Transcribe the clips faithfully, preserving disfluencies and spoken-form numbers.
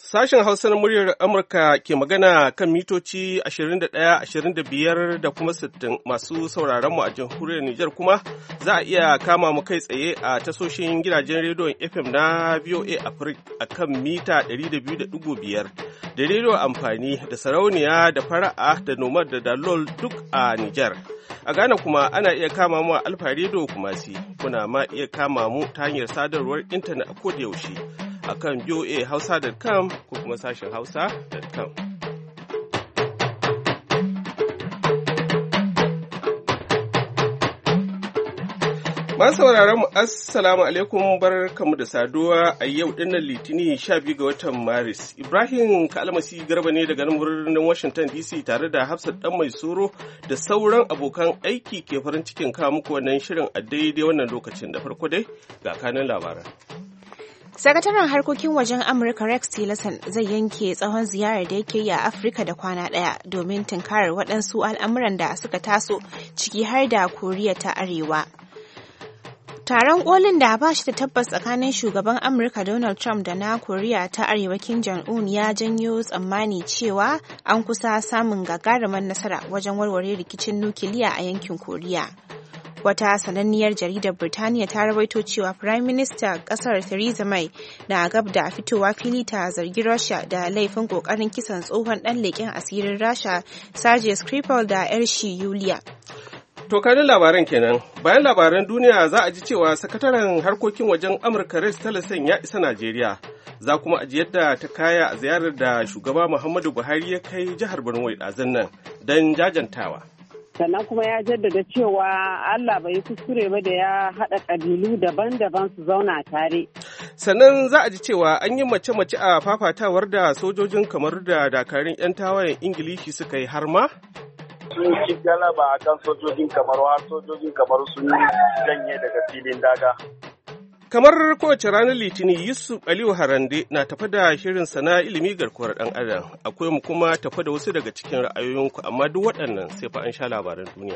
Sashen Hausa na muryar Amurka ke magana kan mitoci ashirin da ɗaya, ashirin da biyar da kuma sittin masu sauraron mu a jamhuriyar Nijar kuma za a iya kama mu kai tsaye a tasoshin gidajen rediyon F M na V O A Africa a kan mita ɗari da biyu da ɗigo biyar da rediyo amfani da sarauniya da fara'a da nomad da dalol duk a Nijar. A Ghana kuma ana iya kama mu a Alfa Radio Kumasi, kuna ma iya kama mu ta hanyar sadarwar intanet a koda yaushe. A kan V O A Hausa dot com ko kuma sashen Hausa dot com. Masu sauraron mu assalamu alaikum, barkamu da saduwa a yau dinnan Litinin sha biyu ga watan Maris. Ibrahim Kalmasi Garba ne daga nan birnin Washington D C tare da Hafsat dan mai soro da sauran abokan aiki ke farin cikin kawo muku wannan shirin a daidai wannan lokacin. Da farko dai ga kanin labaran. Sakataren harkokin wajen Amurka Rex Tillerson zai yanke tsawon ziyarar da yake yi a Afirka da kwana ɗaya domin tunkarar waɗansu al'amuran da suka taso ciki har da Koriya ta Arewa. Taron kolin da ba shi da tabbas tsakanin shugaban Amurka Donald Trump da na Koriya ta Arewa Kim Jong-un ya janyo tsammani cewa an kusa samun gagarumar nasara wajen warware rikicin nukiliya a yankin Koriya. Wata sananniyar jaridar Birtaniya ta rawaito cewa Prime Minister kasar Theresa May na gab da fitowa fili ta zargi Russia da laifin kokarin kisan tsohon dan leƙen asirin Rasha Sergei Skripal da yar shi Yulia. To kanin labaran kenan. Bayan labaran duniya za a ji cewa sakataren harkokin wajen Amurka Rex Tillerson ya isa Najeriya. Za kuma a ji yadda ta kaya a ziyarar da shugaba Muhammadu Buhari ya kai jihar Borno ɗazun nan don jajantawa. Sannan kuma ya jaddada cewa Allah bai yi kuskure ba da ya haɗa ƙabilu daban-daban su zauna tare. Sannan za a ji cewa an yi mace-mace a fafatawar da sojojin kamar da dakarun 'yan tawayen Ingilishi suka yi har ma? Sun ci galaba a kan sojojin kamaru har sojojin kamaru sun janye daga filin daga. Kamar kowace ranar Litinin, Yusuf Aliyu Harande na tafi da shirin sana ilimi garkuwar ɗan adam. Akwai mu kuma tafi da wasu daga cikin ra'ayoyinku, amma duk waɗannan sai fa an sha labaran duniya.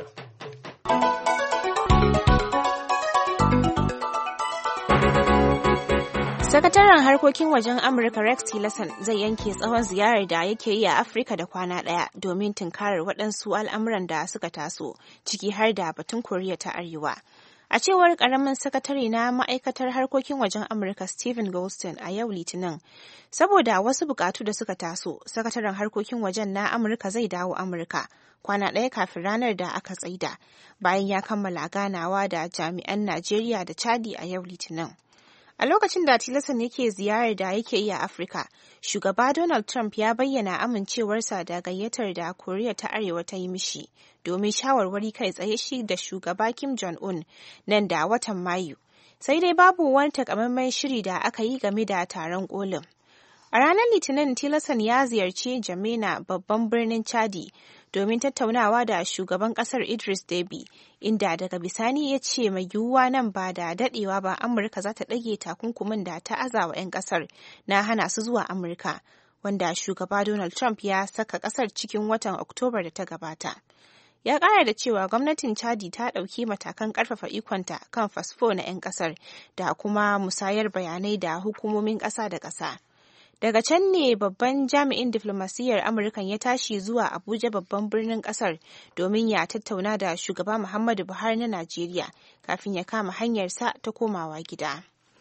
Sakataren harkokin wajen Amurka Rex Tillerson zai yanke tsawon ziyarar da yake yi a Afirka da kwana ɗaya domin tunkarar waɗansu al'amuran da suka taso, ciki har da batun Koriya ta Arewa. A cewar ƙaramin sakatare na ma'aikatar harkokin wajen Amurka Stephen Goldstein a yau Litinin, saboda wasu buƙatu da suka taso, sakataren harkokin wajen na Amurka zai dawo Amurka kwana ɗaya kafin ranar da aka tsaida, bayan ya kammala ganawa da jami'an Najeriya da Chadi a yau Litinin. A lokacin da Tillerson yake ziyarar da yake yi a Afirka, shugaba Donald Trump ya bayyana amincewarsa da gayyatar da Koriya ta Arewa ta yi mishi domin shawarwari kai tsaye shi da shugaba Kim Jong-un nan da watan Mayu. Sai dai babu wani takamaiman shiri da aka yi game da taron kolin. A ranar Litinin, Tillerson ya ziyarci Jamena, babban birnin Chadi, domin tattaunawa da shugaban kasar Idris Deby, inda daga bisani ya ce mai yiwuwa nan ba da dadewa ba Amurka za ta ɗage takunkumin da ta azawa 'yan kasar na hana su zuwa Amurka, wanda shugaba Donald Trump ya saka kasar cikin watan Oktoba da ta gabata. Ya ƙara da cewa gwamnatin Chadi ta ɗauki matakan ƙarfafa ikonta kan fasfo na 'yan kasar da kuma musayar bayanai da hukumomin ƙasa da ƙasa. Daga can ne babban jami'in diflomasiyyar Amurka ya tashi zuwa Abuja, babban birnin kasar, domin ya tattauna da shugaba Muhammadu Buhari na Najeriya kafin ya kama hanyarsa ta komawa gida.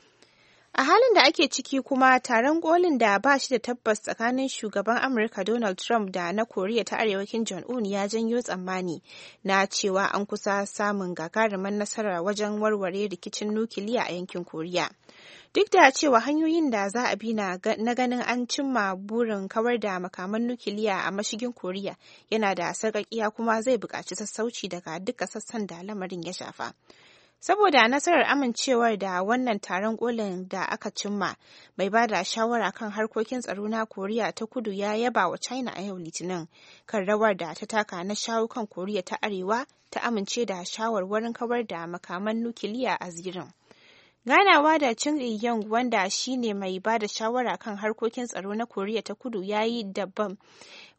A halin da ake ciki kuma, taron kolin da ba shi da tabbas tsakanin shugaban Amurka Donald Trump da na Koriya ta Arewa Kim Jong-un ya janyo tsammani na cewa an kusa samun gagarumar nasara wajen warware rikicin nukiliya a yankin Koriya. Duk da cewa hanyoyin da za a bi na ganin an cimma burin kawar da makaman nukiliya a mashigin Koriya yana da sarƙaƙiya kuma zai buƙaci sassauci daga duka sassan da lamarin ya shafa. Saboda nasarar amincewar da wannan taron kolin da aka cimma, mai ba da shawara kan harkokin tsaro na Koriya ta Kudu ya yaba wa China a yau Litinin kan rawar da ta taka na shawo kan Koriya ta Arewa ta amince da shawarwarin kawar da makaman nukiliya a zirin. Ganawa da Chung Il-yong, wanda shi ne mai ba da shawara kan harkokin tsaro na Koriya ta Kudu, ya yi daban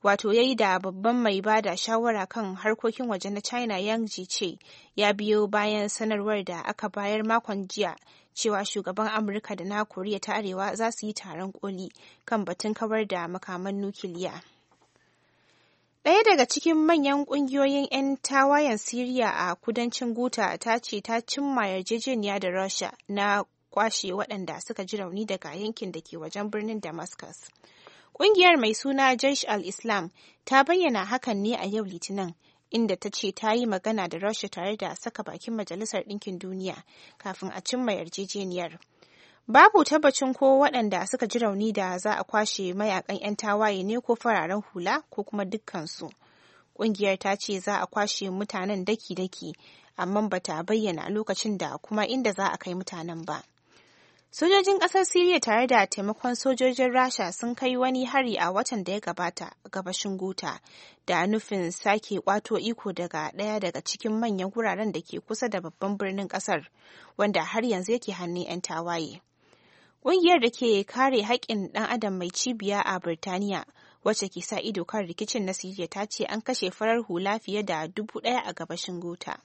wato ya yi da babban mai ba da shawara kan harkokin waje na China Yang Jiechi ya biyo bayan sanarwar da aka bayar makon jiya cewa shugaban Amurka da na Koriya ta Arewa za su yi taron koli kan batun kawar da makaman nukiliya. Ɗaya daga cikin manyan ƙungiyoyin 'yan tawayen Siriya a kudancin Ghouta ta ce ta cimma yarjejeniya da Rasha na kwashe waɗanda suka ji rauni daga yankin da ke wajen birnin Damascus. Ƙungiyar mai suna Jaish al-Islam ta bayyana hakan ne a yau Litinin, inda ta ce ta yi magana da Rasha tare da saka bakin Majalisar Ɗinkin Duniya kafin a cimma yarjejeniyar. Babu tabbacin ko waɗanda suka ji rauni da za a kwashe mayakan 'yan tawaye ne ko fararen hula ko kuma dukkansu. Ƙungiyar ta ce za a kwashe mutanen daki-daki, amma ba ta bayyana lokacin da kuma inda za a kai mutanen ba. Sojojin ƙasar Siriya tare da taimakon sojojin Rasha sun kai wani hari a watan da ya gabata a gabashin Ghouta da nufin sake kwato iko daga ɗaya daga cikin manyan wuraren da ke kusa da babban birnin ƙasar, wanda har yanzu yake hannun 'yan tawaye. Ƙungiyar da ke kare haƙƙin ɗan adam mai cibiya a Birtaniya, wacce ke sa ido kan rikicin na Siriya, ta ce an kashe farar hula fiye da dubu ɗaya a gabashin Ghouta.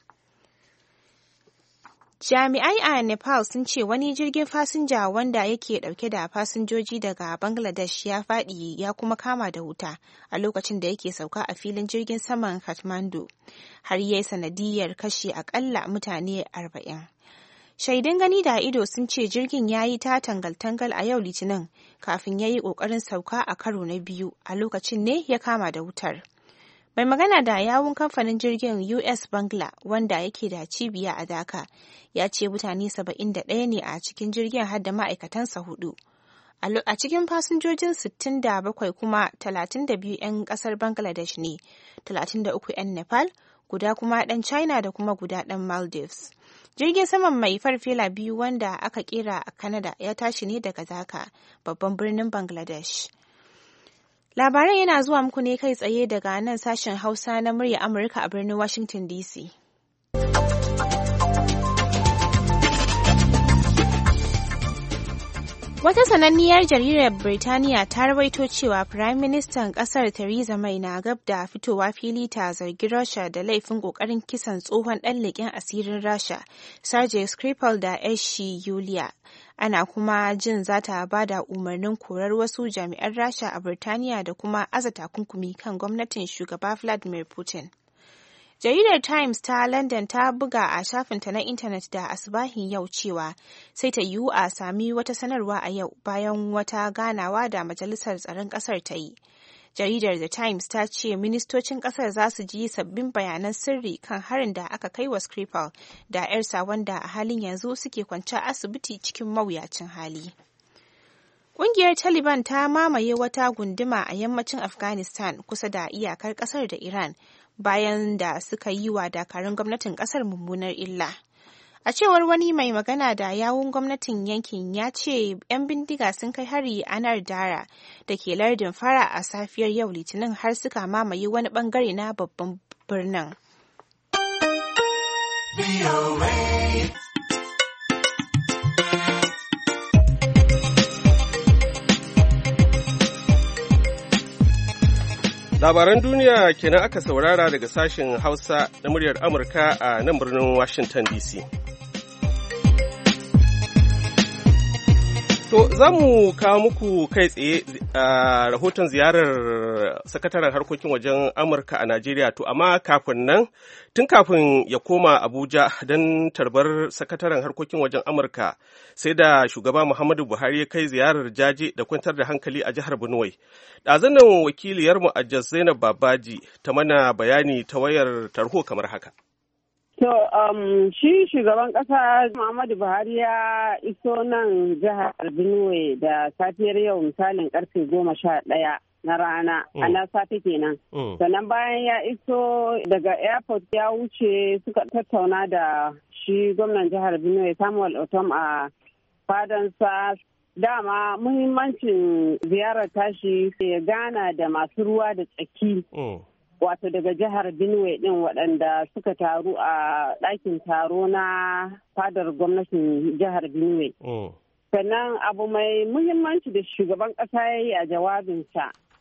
Jami'ai a Nepal sun ce wani jirgin fasinja wanda yake ɗauke da fasinjoji daga Bangladesh ya faɗi ya kuma kama da wuta a lokacin da yake sauka a filin jirgin saman Kathmandu, har yayi sanadiyyar kashe akalla mutane arba'in. Shaidun gani da ido sun ce jirgin ya yi ta tangal-tangal a yau Litinin kafin ya yi ƙoƙarin sauka a karo na biyu, a lokacin ne ya kama da wutar. Mai magana da yawun kamfanin jirgin U S Bangla, wanda yake da cibiya a Dhaka, ya ce mutane saba'in da ɗaya ne a cikin jirgin har da ma'aikatansa hudu. A cikin fasinjojin sittin da bakwai kuma talatin da biyu 'yan ƙasar Bangladesh ne, talatin da uku 'yan Nepal, guda kuma ɗan China da kuma guda ɗan Maldives. Jirgin saman mai farfela biyu wanda aka kera a Canada ya tashi ne daga Dhaka, babban birnin Bangladesh. Labaran yana zuwa muku ne kai tsaye daga nan sashen Hausa na murya Amurka a birnin Washington D C. Wata sananniyar jaridar Birtaniya ta rawaito cewa Firayim Ministan ƙasar Theresa May na gab da fitowa fili ta zargi Rasha da laifin ƙoƙarin kisan tsohon ɗan leƙen asirin Rasha, Sergei Skripal da Eshi Yulia. Ana kuma jin za ta ba da umarnin korar wasu jami'an Rasha a Birtaniya da kuma aza takunkumi kan gwamnatin shugaba Vladimir Putin. Jaridar Times ta London ta buga a shafinta na intanet da asubahin yau cewa sai ta yiwu a sami wata sanarwa a yau bayan wata ganawa da Majalisar Tsaron ƙasar ta yi. Jaridar The Times ta ce ministocin ƙasar za su ji sabbin bayanan sirri kan harin da aka kai wa Skripal da 'yarsa wanda a halin yanzu suke kwance asibiti cikin mawuyacin hali. Ƙungiyar Taliban ta mamaye wata gunduma a yammacin Afghanistan kusa da iyakar ƙasar da Iran, bayan da suka yi wa dakarun gwamnatin kasar mummunar illa. A cewar wani mai magana da yawun gwamnatin yankin, ya ce 'yan bindiga sun kai hari a Nar Dara da ke lardin Fara a safiyar yau Litinin har suka mamaye wani bangare na babban birnin. Labaran duniya kenan aka saurara daga sashen Hausa na muryar Amurka a nan birnin Washington D C. To, za mu kawo muku kai tsaye a rahoton ziyarar sakataren harkokin wajen Amurka a Najeriya. To, amma kafin nan, tun kafin ya koma Abuja don tarbar sakataren harkokin wajen Amurka, sai da shugaba Muhammadu Buhari ya kai ziyarar jaje da kwantar da hankali a jihar Benue. Ɗazanan wakiliyarmu a Jos Zainab Babaji ta mana bayani ta wayar tarho kamar haka. To, um, shi shugaban ƙasa Muhammadu Buhari ya iso nan jihar Benue da safiyar yau misalin karfe goma sha ɗaya na rana, mm. a na safe kenan. Mm. Sannan bayan ya iso daga airport ya wuce suka tattauna da shi gwamnan jihar Benue Samuel Otom a fadansa. Dama muhimmancin ziyarar tashi ya gana da masu ruwa da tsaki. Mm. Wato daga jihar Benue din waɗanda suka taru a ɗakin taro na fadar gwamnatin jihar Benue. Mm. Sannan abu mai muhimmanci da shugaban ƙasa ya yi a jawabinsa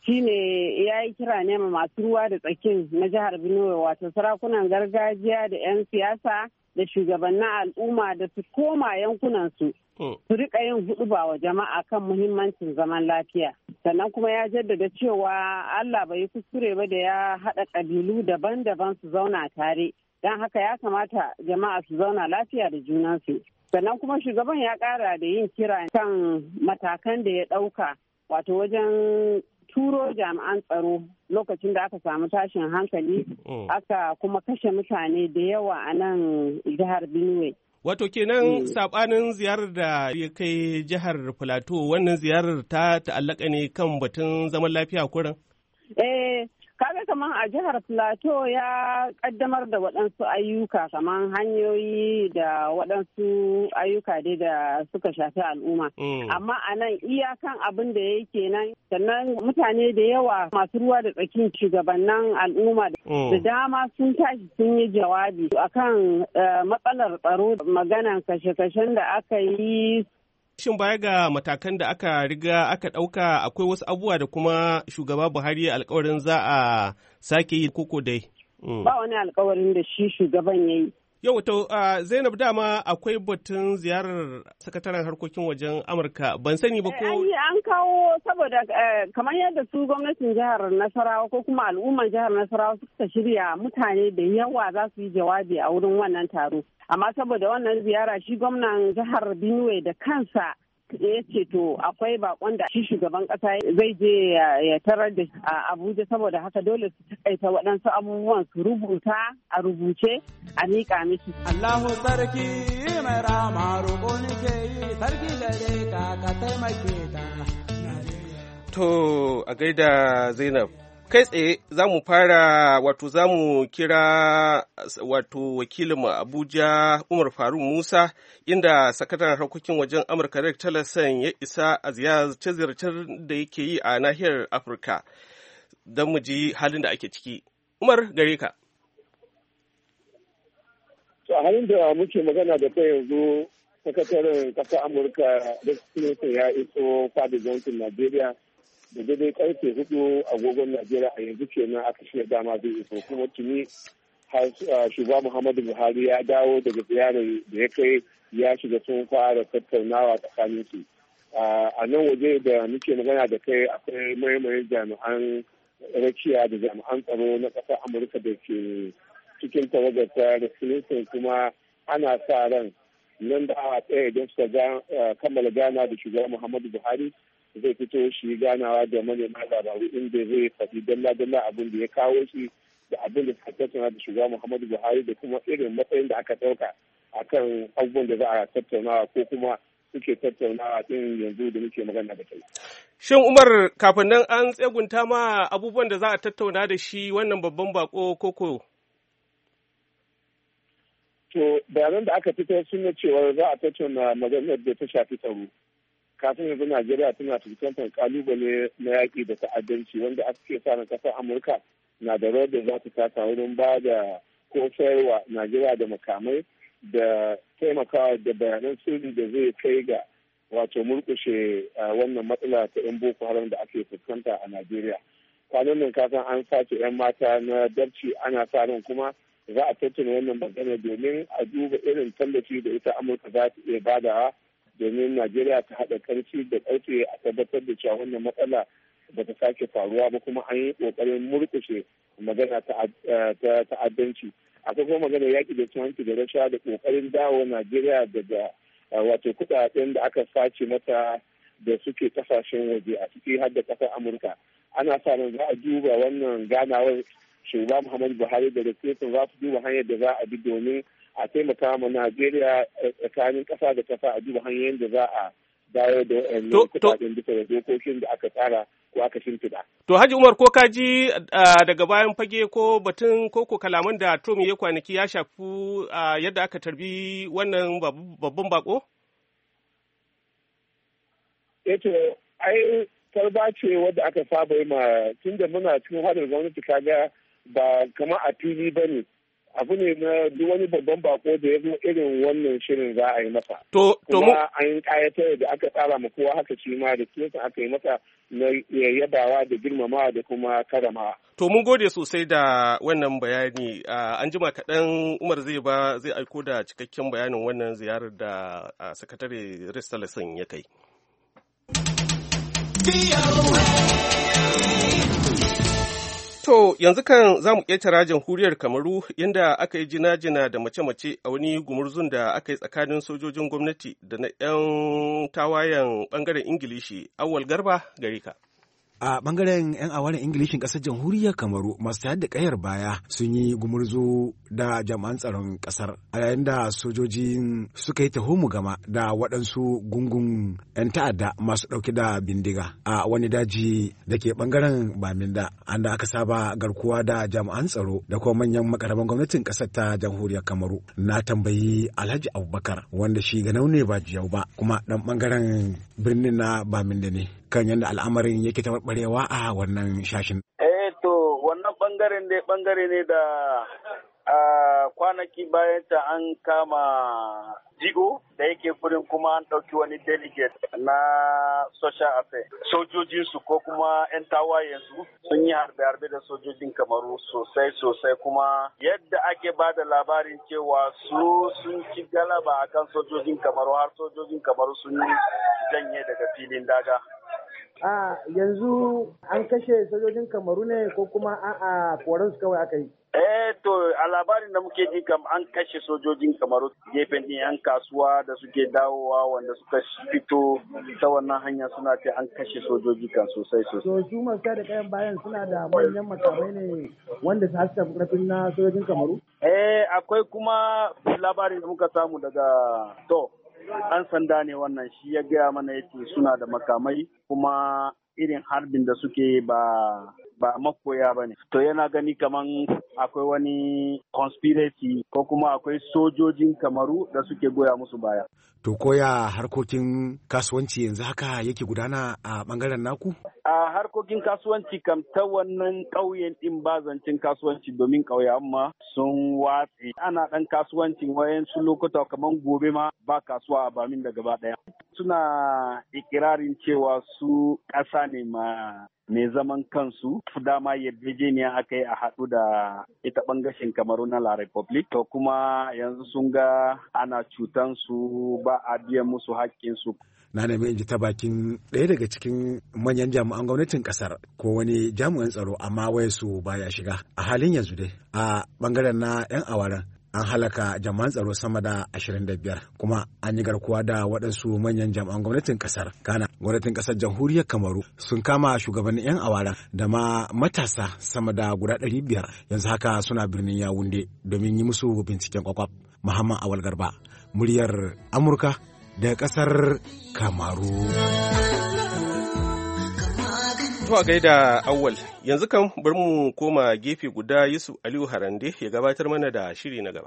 shine ya yi kira ne ma masu ruwa da tsakin na jihar Benue wato sarakunan gargajiya da 'yan siyasa da shugabannin al'umma da su koma yankunansu su rika yin huɗuba wa jama'a kan muhimmancin zaman lafiya. Sannan kuma ya jaddada cewa Allah bai yi kuskure ba da ya haɗa ƙabilu daban-daban su zauna tare. Don haka ya kamata jama'a su zauna lafiya da junansu. Sannan kuma shugaban ya ƙara da yin kira kan matakan da ya ɗauka wato wajen turo jami'an tsaro lokacin da aka samu tashin hankali aka kuma kashe mutane da yawa a nan jihar Benue. Wato kenan sabanin ziyarar da ya kai jihar Plateau wannan ziyarar ta ta'allaka ne kan batun zaman lafiya kurin? Eh, kaga kamar a jihar Plateau ya kaddamar da waɗansu ayyuka kamar hanyoyi da waɗansu ayyuka dai da suka shafi al'umma. Amma a nan iyakan abin da ya kenan sannan mutane da yawa masu ruwa da tsakin shugabannin al'umma da dama sun tashi sun yi jawabi akan matsalar tsaro maganan kashe-kashen da aka yi. Shin baya ga matakan da aka riga aka ɗauka akwai wasu abubuwa da kuma shugaba Buhari alkawarin za a sake yi koko dai? Ba wani alkawarin da shi shugaban ya yi. Yau to uh, Zainab dama akwai batun ziyarar sakataren harkokin wajen Amurka ban sani ba ko an kawo saboda kamar yadda su gwamnatin jihar Nasarawa ko kuma al'umman jihar Nasarawa suka shirya mutane da yawa za su yi jawabi a wurin wannan taro amma saboda wannan ziyara shi gwamnan jihar Benue da kansa ya ce to akwai bakon da shi shugaban kasa zai je ya tarar da Abuja saboda haka dole su takaita waɗansu abubuwan su rubuta a rubuce a miƙa miki. Allahu sarki mai rama roƙo nake yi sarki gare ka ka taimake ta. To a gaida Zainab. Kai tsaye za mu fara wato za mu kira wato wakilin Abuja Umar Faruk Musa inda sakataren harkokin wajen Amurka Rex Tillerson ya isa a ziyarce-ziyarcen da yake yi a nahiyar Afirka don mu ji halin da ake ciki. Umar gare ka. A halin da muke magana da kai yanzu sakataren ƙasar Amurka Rex Tillerson ya iso fadar gwamnatin Najeriya. Da daidai karfe hudu agogon Najeriya a yanzu kenan aka shirya dama zai iso kuma tuni har shugaba Muhammadu Buhari ya dawo daga ziyarar da ya kai ya shiga sun fara tattaunawa tsakanin su. A nan waje da muke magana da kai akwai maimayin jami'an rakiya da jami'an tsaro na ƙasar Amurka da ke cikin tawagarta da Clinton kuma ana sa ran nan da awa ɗaya idan suka kammala gana da shugaba Muhammadu Buhari zai fito shi ganawa da manema labaru inda zai faɗi dalla-dalla abin da ya kawo shi da abin da suka tattauna da shugaba Muhammadu Buhari da kuma irin matsayin da aka ɗauka akan abubuwan da za a tattaunawa ko kuma suke tattaunawa ɗin yanzu da muke magana da kai. Shin Umar kafin nan an tsegunta ma abubuwan da za a tattauna da shi wannan babban bako koko? To bayanan da aka fitar sun na cewa za a tattauna maganar da ta shafi tsaro. Kafin yanzu Najeriya tana fuskantar kalubale na yaƙi da ta'addanci wanda aka ce sa na ƙasar Amurka na da rawar da za ta taka wurin ba da ko sayarwa Najeriya da makamai da taimakawa da bayanan sirri da zai kai ga wato murƙushe wannan matsala ta 'yan Boko Haram da ake fuskanta a Najeriya. Kwanan nan kasan an sace 'yan mata na dabci ana sa ran kuma za a tattauna wannan magana domin a duba irin tallafi da ita Amurka za ta iya badawa domin Najeriya ta haɗa ƙarfi da ƙarfe a tabbatar da cewa wannan matsala ba ta sake faruwa ba kuma an yi ƙoƙarin murƙushe magana ta ta'addanci. Akwai kuma magana yaƙi da cin hanci da rashawa da ƙoƙarin dawo Najeriya daga wato kuɗaɗen da aka sace mata da suke ƙasashen waje a ciki har da ƙasar Amurka. Ana sa ran za a duba wannan ganawar shugaba Muhammadu Buhari da Rikicin za su duba hanyar da za a bi domin a taimaka ma Najeriya tsakanin ƙasa da ƙasa a duba hanyoyin da za a dawo da waɗannan kuɗaɗen bisa da dokokin da aka tsara ko aka shimfiɗa. To Haji Umar ko ka ji daga bayan fage ko batun ko ko kalaman da Trump ya kwanaki ya shafi yadda aka tarbi wannan babban bako? Eto ai tarba ce wadda aka saba yi ma tun da muna cikin hadin gwamnati kaga ba kama a fili ba ne. abu ne na duk wani babban bako da ya zo irin wannan shirin za a yi masa. To, to mu an kayatar da aka tsara ma kowa haka shi ma da kiyosa aka yi masa na yabawa da girmamawa da kuma karamawa. To mun gode sosai da wannan bayani. An jima kaɗan Umar zai ba zai aiko da cikakken bayanin wannan ziyarar da sakatare Rex Tillerson ya kai. To yanzu kan za mu ƙetara jamhuriyar Kamaru inda aka yi jina-jina da mace-mace a wani gumurzun da aka yi tsakanin sojojin gwamnati da na 'yan tawayen ɓangaren Ingilishi. Awwal Garba gare ka. A bangaren 'yan awarin Ingilishin ƙasar jamhuriyar Kamaru masu tayar da ƙayar baya sun yi gumurzu da jami'an tsaron ƙasar a yayin da sojojin suka yi taho gama da waɗansu gungun 'yan ta'adda masu ɗauke da bindiga a wani daji da ke bangaren Baminda an da aka saba garkuwa da jami'an tsaro da kuma manyan makaraban gwamnatin ƙasar ta jamhuriyar Kamaru. Na tambayi Alhaji Abubakar wanda shi ganau ne ba jiyau ba kuma ɗan bangaren birnin na Baminda ne kan yadda al'amarin yake taɓarɓarewa a wannan shashin. Eh to wannan ɓangaren dai ɓangare ne da a kwanaki bayan ta an kama jigo da yake gurin kuma an ɗauki wani delegate na social affairs. Sojojinsu ko kuma 'yan tawayensu sun yi harbe-harbe da sojojin Kamaru sosai sosai kuma yadda ake ba da labarin cewa su sun ci galaba akan sojojin Kamaru har sojojin Kamaru sun janye daga filin daga. A yanzu an kashe sojojin Kamaru ne ko kuma a'a koran su kawai aka yi? Eh to a labarin da muke ji kam an kashe sojojin Kamaru gefen ɗin 'yan kasuwa da suke dawowa wanda suka fito ta wannan hanya suna ce an kashe sojoji kan sosai sosai. To su masu da kayan bayan suna da manyan makamai ne wanda su haska karfin na sojojin Kamaru? Eh akwai kuma labarin da muka samu daga to an sanda ne wannan shi ya gaya mana yace suna da makamai kuma irin harbin da suke ba ba makoya ba ne. To yana gani kaman akwai wani conspiracy ko kuma akwai sojojin Kamaru da suke goya musu baya. To koya harkokin kasuwanci yanzu haka yake gudana a bangaren naku? A harkokin kasuwanci kam ta wannan ƙauyen ɗin ba zancen kasuwanci domin ƙauyen ma sun watse. Ana ɗan kasuwancin wayansu lokuta kamar gobe ma ba kasuwa a Bamin da gaba ɗaya. Suna ikirarin cewa su ƙasa ne ma mai zaman kansu dama yarjejeniya aka yi a haɗu da ita ɓangashin Kamaru na La Republic to kuma yanzu sun ga ana cutan su ba a biyan musu haƙƙinsu. Na nemi in ji ta bakin ɗaya daga cikin manyan jami'an gwamnatin ƙasar ko wani jami'an tsaro amma wai su baya shiga a halin yanzu dai a ɓangaren na 'yan awaren an halaka jami'an tsaro sama da ashirin da biyar kuma an yi garkuwa da waɗansu manyan jami'an gwamnatin ƙasar. Kana gwamnatin ƙasar jamhuriyar Kamaru sun kama shugabannin 'yan awara da ma matasa sama da guda ɗari biyar yanzu haka suna birnin Yawunde domin yi musu binciken kwakwaf. Muhammad Awal Garba, muryar Amurka daga ƙasar Kamaru. To a gaida Awwal, yanzu kan bari mu koma gefe guda Yusuf Aliyu Harande ya gabatar mana da shiri na gaba.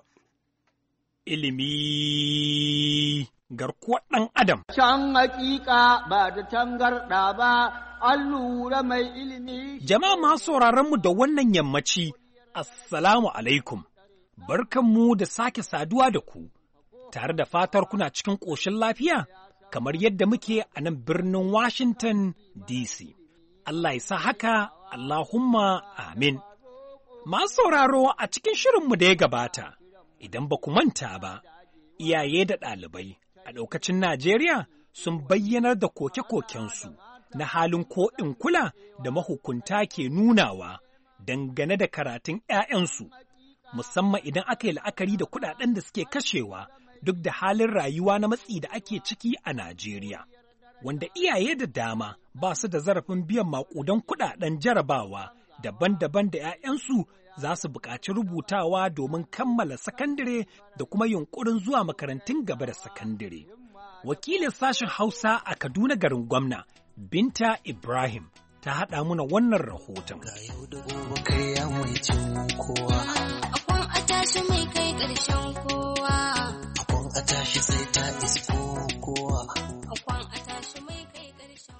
Ilimi garkuwar ɗan Adam. Can hakika ba da tangarɗa ba, an lura mai ilimi. Jama'a masu sauraron mu da wannan yammaci, Assalamu alaikum, barkanmu da sake saduwa da ku, tare da fatar kuna cikin ƙoshin lafiya, kamar yadda muke a nan birnin Washington D C. Allah ya sa haka, Allahumma amin. Masu sauraro a cikin shirinmu da ya gabata, idan ba ku manta ba, iyaye da ɗalibai a ɗaukacin Najeriya sun bayyanar da koke-kokensu na halin ko in kula da mahukunta ke nunawa dangane da karatun ‘ya'yansu, musamman idan aka yi la'akari da kuɗaɗen da suke kashewa duk da halin rayuwa na matsi da ake ciki a Najeriya. Wanda iyaye da dama ba su da zarafin biyan maƙudan kuɗaɗen jarabawa daban-daban da ‘ya'yansu za su buƙaci rubutawa domin kammala sakandare da kuma yunƙurin zuwa makarantun gaba da sakandare. Wakilin sashen Hausa a Kaduna garin Gwamna, Binta Ibrahim, ta haɗa muna wannan rahoton. Ga yau da gobe kai ya mai cin kowa. Akwan a tashi mai kai ƙarshen kowa. Akwan a tashi sai ta isko kowa. Akwan a tashi mai kai ƙarshen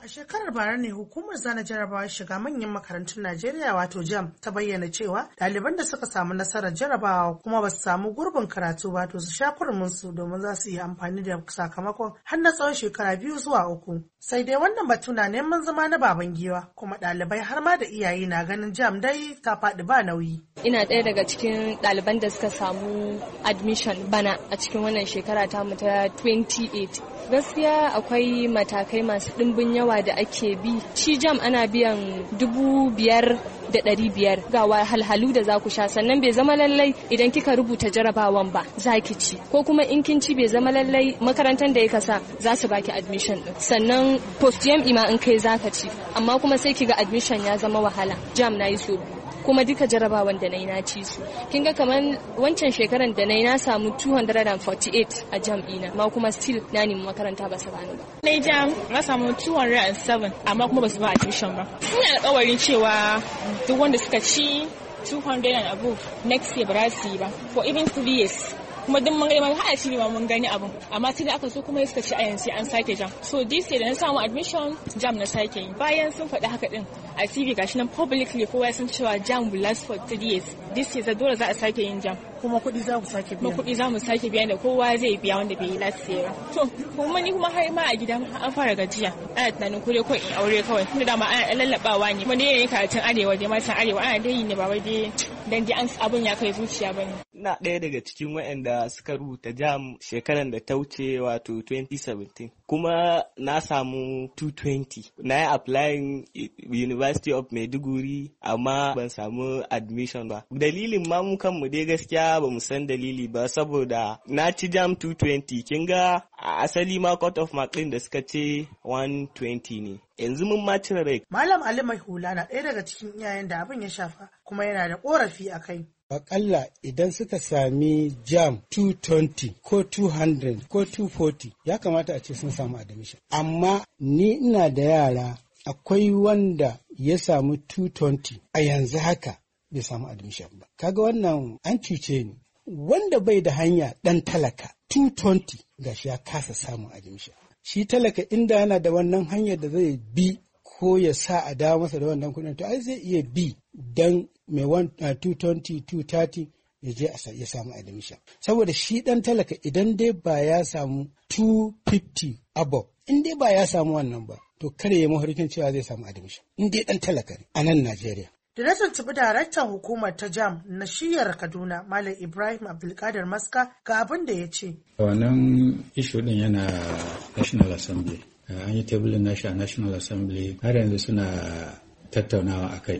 A shekarar bara ne hukumar zana jarabawar shiga manyan makarantun Najeriya wato JAMB ta bayyana cewa ɗaliban da suka samu nasarar jarabawa kuma ba su samu gurbin karatu ba to su sha kurminsu domin za su yi amfani da sakamakon har na tsawon shekara biyu zuwa uku. Sai dai wannan batu na neman zama na baban giwa kuma ɗalibai har ma da iyaye na ganin JAMB dai ta faɗi ba nauyi. Ina ɗaya daga cikin ɗaliban da suka samu admission bana a cikin wannan shekara tamu ta twenty-eight. Gaskiya akwai matakai masu ɗimbin yawa da ake bi. Shi JAMB ana biyan dubu biyar da ɗari biyar ga wahalhalu da za ku sha, sannan bai zama lallai idan kika rubuta jarabawan ba za ki ci, ko kuma in kin ci bai zama lallai makarantar da ya kasa za su baki admission din. Sannan post JAMB ma in kai za ka ci, amma kuma sai ki ga admission ya zama wahala. JAMB na yi so kuma duka jarabawan da na yi na ci su. Kin ga kamar wancan shekaran da na yi na samu two hundred forty-eight a JAMB ina, ma kuma still na nemi makaranta ba su bani ba. Na yi JAMB na samu two hundred seven amma kuma ba su ba admission ba. Ina alƙawarin cewa duk wanda suka ci two hundred and above next year ba za su yi ba for even three years. Kuma duk mun gani har a ci ma mun gani abin, amma sai da aka so kuma suka ci a yanzu an sake JAMB. So this year da na samu admission JAMB na sake yi. Bayan sun faɗi haka din a T V gashi nan publicly kowa ya san cewa JAMB will last for three years. This year dole za a sake yin JAMB. Kuma kuɗi za mu sake biya. Kuma kuɗi za mu sake biya da kowa zai biya wanda bai yi last year ba. To kuma ni kuma har ma a gida an fara gajiya. Ana tunanin ko dai ko in aure kawai. Tunda dama ana lallabawa ne. Kuma dai karatun arewa dai matan arewa ana dai yi ne ba wai dai dan dai abun ya kai zuciya bane. Ina ɗaya daga cikin waɗanda suka rubuta JAMB shekaran da ta wuce wato twenty seventeen. Kuma na samu two twenty. Na yi applying University of Maiduguri amma ban samu admission ba. Dalilin ma mu kanmu dai gaskiya ba mu san dalili ba saboda na ci JAMB two twenty. Kin ga a asali ma cut off mark ɗin da suka ce one twenty ne. Yanzu mun ma cire rai. Malam Ali Mai Hula na ɗaya daga cikin iyayen da abin ya shafa kuma yana da ƙorafi a kai. Akalla idan suka sami JAMB two twenty ko two hundred ko two forty ya kamata a ce sun samu admission. Amma ni ina da yara akwai wanda ya samu two twenty a yanzu haka bai samu admission ba. Kaga wannan an cuce ni. Wanda bai da hanya ɗan talaka two twenty gashi ya kasa samun admission. Shi talaka inda yana da wannan hanyar da zai bi ko ya sa a dawo masa da wannan kuɗin to ai zai iya bi dan mai two twenty two thirty ya je ya samu admission. Saboda shi ɗan talaka idan dai ba ya samu two fifty above, in dai ba ya samu wannan ba to kare ya mafarkin cewa zai samu admission. In dai ɗan talaka ne a nan Najeriya. Da na tuntuɓi daraktan hukumar ta JAMB na shiyar Kaduna, Malam Ibrahim Abdulkadir Maska ga abin da ya ce. Wannan ishu ɗin yana National Assembly. An yi tabulin nashi a National Assembly har yanzu suna tattaunawa a kai.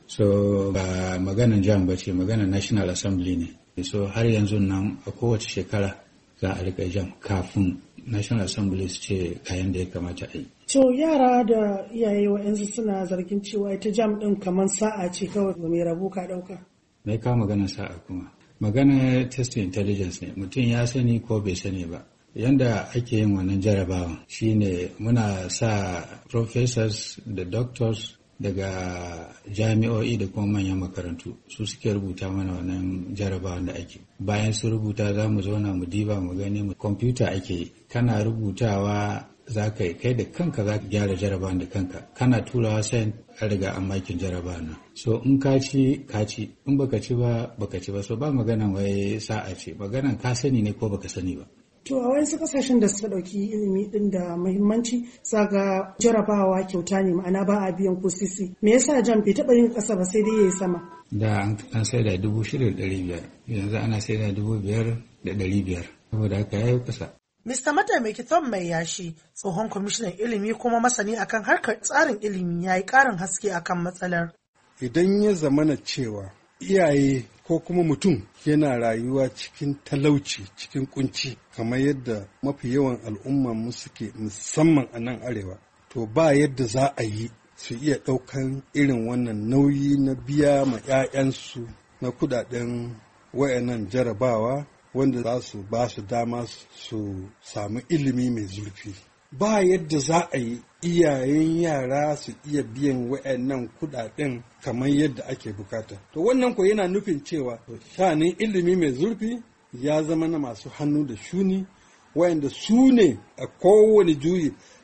So ba maganan JAMB ba ce, maganan National Assembly ne. So har yanzu nan a kowace shekara za a riƙa JAMB kafin National Assembly su ce kayan da ya kamata a yi. To yara da iyaye wa'yansu suna zargin cewa ita JAMB ɗin kamar sa'a ce kawai mai rabu ka ɗauka. Mai kawo maganar sa'a kuma. Maganar test intelligence ne, mutum ya sani ko bai sani ba. Yanda ake yin wannan jarabawan shine muna sa professors da doctors daga jami'o'i da kuma manyan makarantu su suke rubuta mana wannan jarabawan da ake. Bayan su rubuta za mu zauna mu diba mu gani mu kwamfuta ake yi. Kana rubutawa za ka yi kai da kanka za ka gyara jarabawan da kanka. Kana turawa sai an riga an makin jarabawan nan. So in ka ci ka ci, in baka ci ba baka ci ba. So ba maganan wai sa'a ce, maganan ka sani ne ko baka sani ba. To a wasu kasashen da suka ɗauki ilimi ɗin da muhimmanci zaga jarabawa kyauta ne, ma'ana ba a biyan ko sisi. Me yasa JAMB bai taɓa yin ƙasa ba sai dai ya yi sama? Da an sai da dubu shida da ɗari biyar, yanzu ana sai da dubu biyar da ɗari biyar, saboda haka ya yi ƙasa. Mista Mataimaki Tom Mai Yashi, tsohon kwamishinan ilimi kuma masani akan harkar tsarin ilimi, ya yi ƙarin haske akan matsalar. Idan ya zamana cewa iyaye ko kuma mutum yana rayuwa cikin talauci, cikin kunci, kamar yadda mafi yawan al'umma mu suke musamman a nan arewa, to ba yadda za a yi su iya ɗaukan irin wannan nauyi na biya ma 'ya'yansu na kudaden wayannan jarabawa wanda za su ba su dama su samu ilimi mai zurfi. Ba yadda za a yi iyayen yara su iya biyan wayannan kudaden kamar yadda ake bukata. To wannan ko yana nufin cewa shanin ilimi mai zurfi ya zama na masu hannu da shuni wayanda su ne a kowane juyi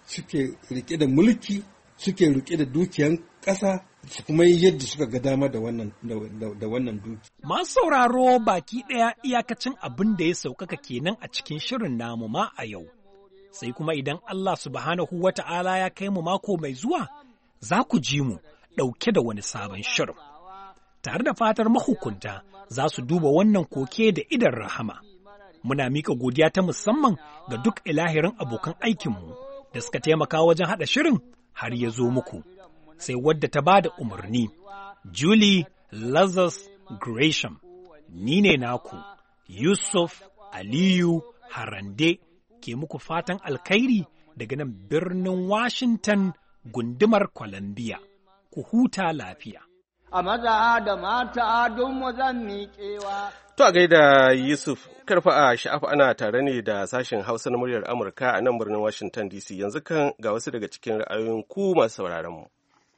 suke rike da mulki suke rike da dukiyan ƙasa su kuma yi yadda suka ga dama da wannan da wannan duki. Masu sauraro baki ɗaya iyakacin abin da ya sauƙaƙa kenan a cikin shirin namu ma a yau. Sai kuma idan Allah subhanahu wa ta'ala ya kai mu mako mai zuwa, za ku ji mu ɗauke da wani sabon shirin. Tare da fatar mahukunta za su duba wannan koke da idan rahama. Muna miƙa godiya ta musamman ga duk ilahirin abokan aikinmu da suka taimaka wajen haɗa shirin har ya zo muku. Sai wadda ta ba da umarni, Julie Lazarus Gresham, ni ne naku, Yusuf Aliyu Harande, ke muku fatan alkhairi daga nan birnin Washington gundumar Columbia. Ku huta lafiya. A maza da mata don zan miƙewa. To a gaida Yusuf, karfa a sha'afa ana tare ne da sashen Hausa na muryar Amurka a nan birnin Washington D C. Yanzu kan ga wasu daga cikin ra'ayoyin ku masu sauraron mu.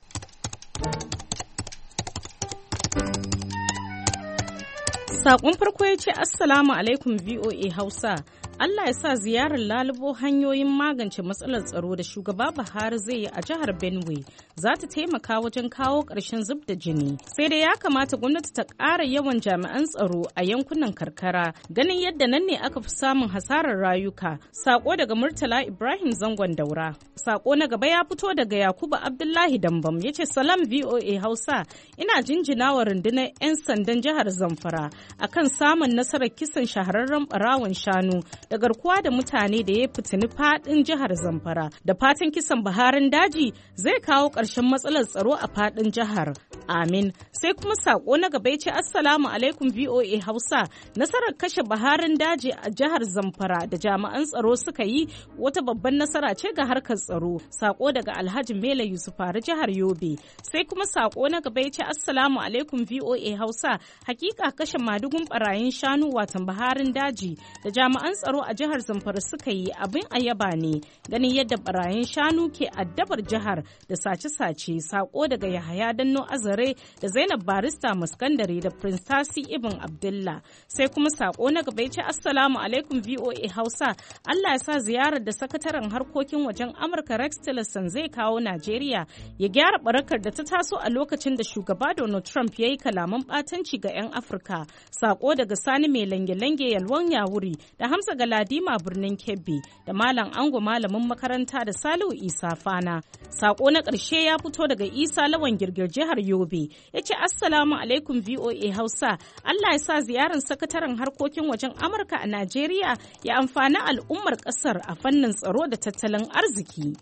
Saƙon farko ya ce Assalamu alaikum V O A Hausa. Allah ya sa ziyarar lalubo hanyoyin magance matsalar tsaro da shugaba Buhari zai yi a jihar Benue za ta taimaka wajen kawo ƙarshen zub da jini. Sai dai ya kamata gwamnati ta ƙara yawan jami'an tsaro a yankunan karkara ganin yadda nan ne aka fi samun hasarar rayuka. Sako daga Murtala Ibrahim Zangon Daura. Sako na gaba ya fito daga Yakubu Abdullahi Dambam ya ce Salam V O A Hausa, ina jinjina wa rundunar 'yan sandan jihar Zamfara akan samun nasarar kisan shahararren ɓarawon shanu da garkuwa da mutane da ya fitini fadin jihar Zamfara. Da fatan kisan Buharin daji zai kawo ƙarshen matsalar tsaro a fadin jihar. Amin. Sai kuma sako na gaba ya ce Assalamu alaikum V O A Hausa. Nasarar kashe Buharin daji a jihar Zamfara da jami'an tsaro suka yi wata babban nasara ce ga harkar tsaro. Sako daga Alhaji Mele Yusufari jihar Yobe. Sai kuma sako na gaba ya ce Assalamu alaikum V O A Hausa. Hakika kashe madugun barayin shanu watan Buharin daji da jami'an tsaro a jihar Zamfara suka yi abin a yaba ne ganin yadda barayin shanu ke addabar jihar da sace-sace. Sako daga Yahaya Danno Azare da Zainab Barista Muskandare da Prince Tasi Ibn Abdullah. Sai kuma sako na gaba ce Assalamu alaikum V O A Hausa. Allah ya sa ziyarar da sakataren harkokin wajen Amurka Rex Tillerson zai kawo Najeriya ya gyara barakar da ta taso a lokacin da shugaba Donald Trump ya yi kalaman batanci ga 'yan Afirka. Sako daga Sani mai lange-lange Yalwan Yawuri da Hamza Galadima birnin Kebbi da Malam Ango malamin makaranta da Salihu Isa Fana. Sako na ƙarshe ya fito daga Isa Lawan Girgir jihar Yobe. Ya ce Assalamu alaikum V O A Hausa. Allah ya sa ziyarar sakataren harkokin wajen Amurka a Najeriya ya amfani al'ummar ƙasar a fannin tsaro da tattalin arziki.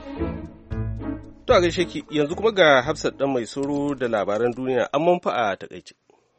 To a gaishe ki yanzu kuma ga Hafsat dan mai soro da labaran duniya an manfa a takaice.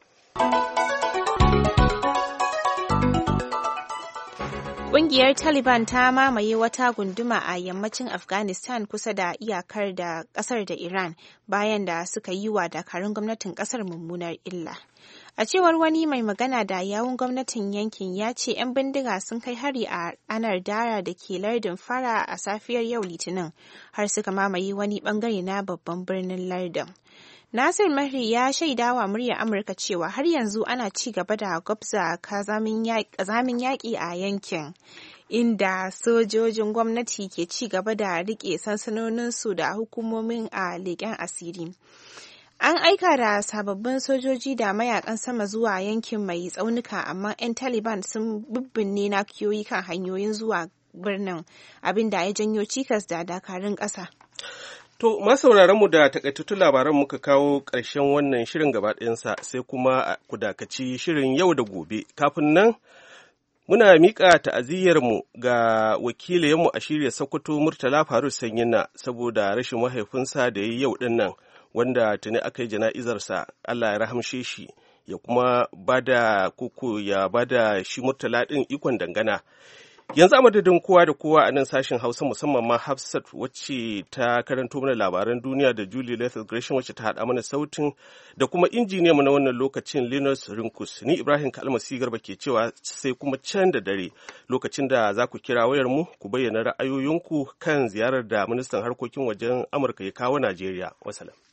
Ƙungiyar Taliban ta mamaye wata gunduma a yammacin Afghanistan kusa da iyakar da ƙasar da Iran bayan da suka yi wa dakarun gwamnatin ƙasar mummunar illa. A cewar wani mai magana da yawun gwamnatin yankin ya ce 'yan bindiga sun kai hari a anar dara da ke lardin Fara a safiyar yau Litinin har suka mamaye wani bangare na babban birnin lardin. Nasir Mahri ya shaidawa muryar Amurka cewa har yanzu ana ci gaba da gwabza kazamin yaƙi a yankin, inda sojojin gwamnati ke ci gaba da riƙe sansanoninsu da hukumomin a leƙen asiri. An aika da sababbin sojoji da mayakan sama zuwa yankin mai tsaunuka, amma 'yan Taliban sun bibbinne nakiyoyi kan hanyoyin zuwa birnin, abin da ya janyo cikas da dakarun ƙasa. To, masauraranmu da takaitattun labaran muka kawo ƙarshen wannan shirin gaba ɗayansa sai kuma ku dakaci shirin yau da gobe. Kafin nan, muna miƙa ta'aziyyarmu ga wakilinmu a shirya Sokoto Murtala Faruk Sanyina saboda rashin mahaifinsa da ya yi yau ɗin nan, wanda tuni aka yi jana'izarsa. Allah ya rahamshe shi, ya kuma bada koko ya bada shi Murtala ɗin ikon dangana. Yanzu a madadin kowa da kowa a nan sashen Hausa, musamman ma Hafsat wacce ta karanto mana labaran duniya da Julie Lethal Gresham wacce ta haɗa mana sautin da kuma injiniya mu na wannan lokacin Linus Rinkus. Ni Ibrahim Kalmasi Garba ke cewa sai kuma can da dare lokacin da za ku kira wayar mu ku bayyana ra'ayoyinku kan ziyarar da ministan harkokin wajen Amurka ya kawo Najeriya. Wasalam.